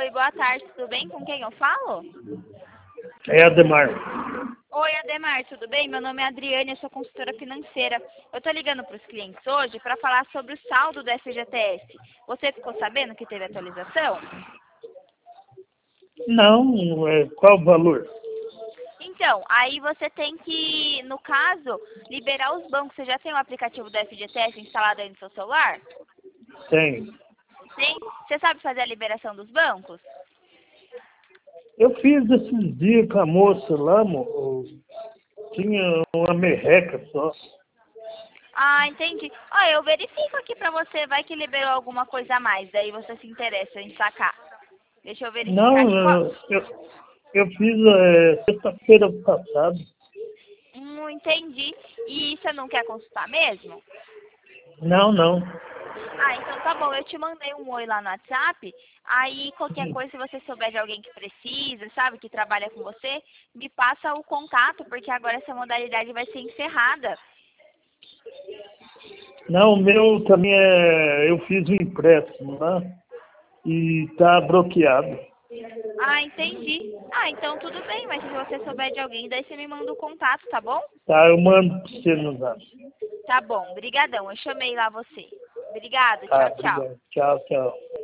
Oi, boa tarde, tudo bem? Com quem eu falo? É Ademar. Oi, Ademar, tudo bem? Meu nome é Adriane, eu sou consultora financeira. Eu tô ligando para os clientes hoje para falar sobre o saldo do FGTS. Você ficou sabendo que teve atualização? Não, qual o valor? Então, aí você tem que, no caso, liberar os bancos. Você já tem o aplicativo do FGTS instalado aí no seu celular? Tem. Tem? Você sabe fazer a liberação dos bancos? Eu fiz esses dias com a moça lá, tinha uma merreca só. Ah, entendi. Ó, eu verifico aqui pra você, vai que liberou alguma coisa a mais, daí você se interessa em sacar. Deixa eu verificar Não, aqui. Qual... eu fiz sexta-feira passada. Entendi. E você não quer consultar mesmo? Não, não. Ah, então tá bom. Eu te mandei um oi lá no WhatsApp. Aí qualquer coisa, se você souber de alguém que precisa, sabe, que trabalha com você, me passa o contato, porque agora essa modalidade vai ser encerrada. Não, o meu também eu fiz um empréstimo lá e tá bloqueado. Ah, entendi. Ah, então tudo bem, mas se você souber de alguém, daí você me manda o contato, tá bom? Tá, eu mando pra você no zap. Tá bom, brigadão. Eu chamei lá você. Obrigado, Tá, tchau, tchau. obrigado. Tchau, tchau.